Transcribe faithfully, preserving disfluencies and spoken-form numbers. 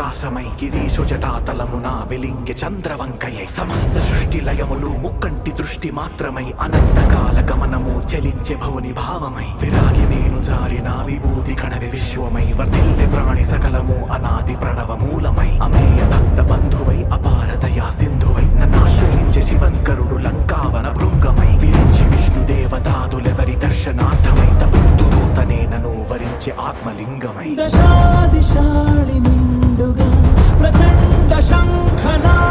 ప్రకాశమై గిరీశు జటాతలమున వెలింగె చంద్రవంకయై సమస్త సృష్టి లయములు ముక్కంటి దృష్టి మాత్రమై అనంతకాల గమనము చలించే భవుని భావమై విరాగి మేను జారిన విభూతి కణవి విశ్వమై వర్ధిల్లె ప్రాణి సకలము అనాది ప్రణవ మూలమై అమేయ భక్త బంధువై అపారదయా సింధువై నన్నాశ్రయించే శివన్కరుడు లంకావన భృంగమై విరించి విష్ణు దేవతాదులెవరి దర్శనార్థమై తబుద్ధుడు తనేనను వరించే ఆత్మలింగమై దశాదిశాళి నిండుగా ప్రచండ శంఖనా